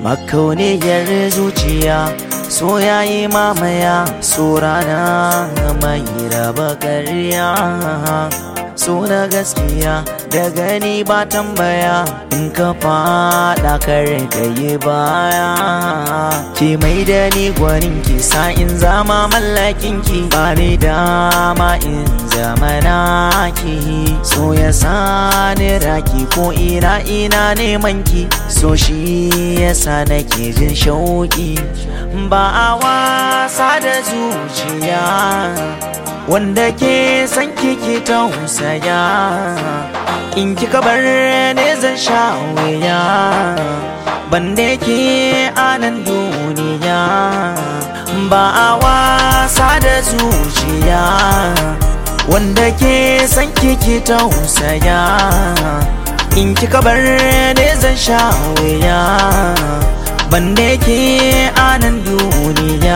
makauniyar zuciya so yayi mamaya so rana mai raba ƙarya so na gaskiya da gani ba tambaya in ka fada kare ka yi baya ki mai da ni gwanin ki sa in zama mallakin ki ba ni dama in zama naki so ya sani raki ko ina neman ki so shi yasa nake jin shauki ba a wasa da zuciya wanda ke san kiki tausaya in kika bar ne zan sha wuya banda ke anan duniya ba a wasa da zuciya wanda ke san kiki tausaya in kika bar ne zan sha wuya banda ke anan duniya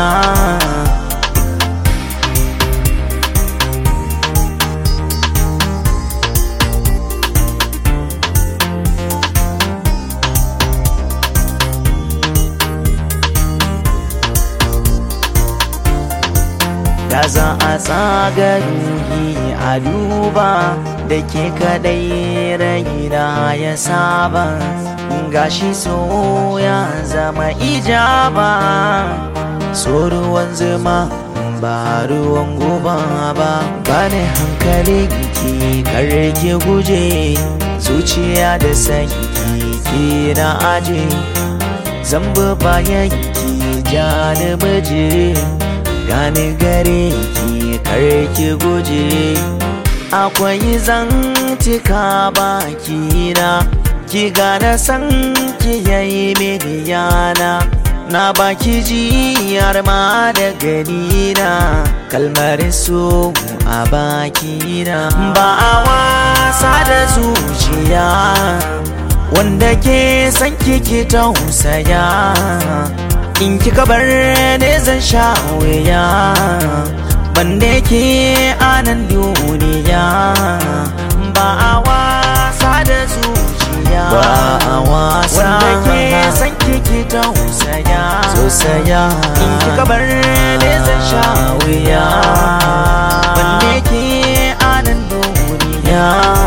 da za a tsaga ruhi a duba da ke kadai raina ya saba gashi so ya zama ijaba so ruwan zuma ba ruwan guba ba bane hankali ki karki guje zuciya da sanki ki na aje zamba bayan ki jani baje gani gare ki karki guje akwai zantika bakina ki gane san ki yayi mini yana na baki jiyar ma da ganina kalmar so a bakina ba a wasa da zuciya wanda ke san ki tausaya in kika bar ne zan sha wuya banda ke anan duniya ba a wasa da zuciya ba a wasa wanda ke san kiki tausaya sosaya in kika bar ne zan sha wuya banda ke anan duniya